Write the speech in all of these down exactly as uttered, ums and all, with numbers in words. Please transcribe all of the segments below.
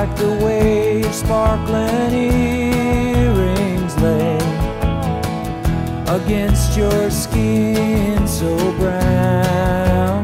like the way your sparkling earrings lay against your skin so brown.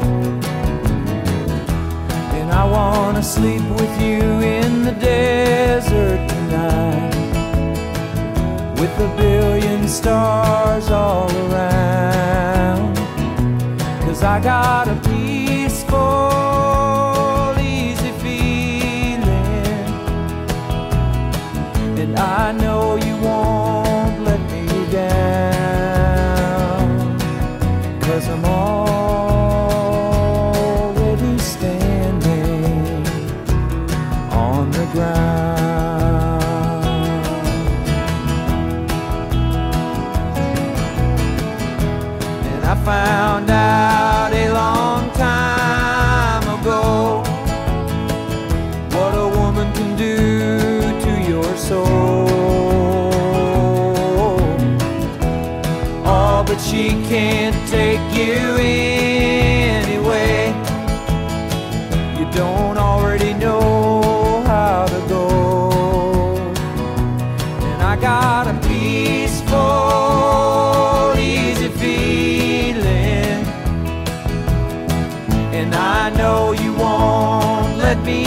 And I wanna sleep with you in the desert tonight, with a billion stars all around. 'Cause I got a peaceful, easy feeling, and I know you won't let me down. 'Cause I'm already standing on the ground. And I found out a long time ago what a woman can do to your soul. Oh, but she can't take you anyway. You don't already know how to go. And I got a peaceful, easy feeling, and I know you won't let me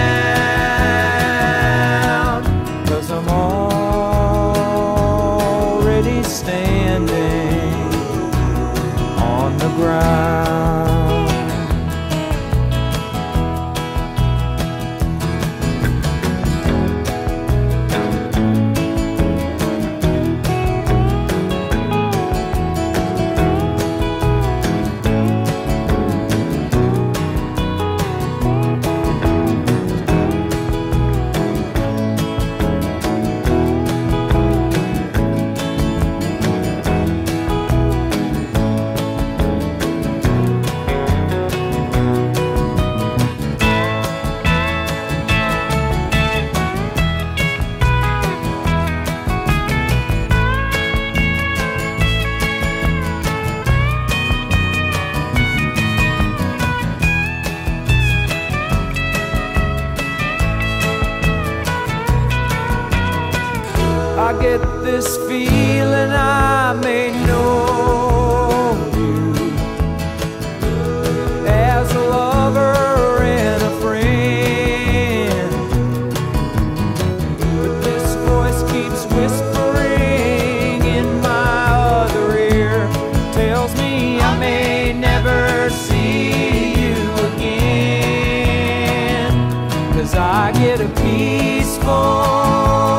down. 'Cause I'm already standing on the ground. I get this feeling I may know you as a lover and a friend, but this voice keeps whispering in my other ear, tells me I may never see you again. 'Cause I get a peaceful,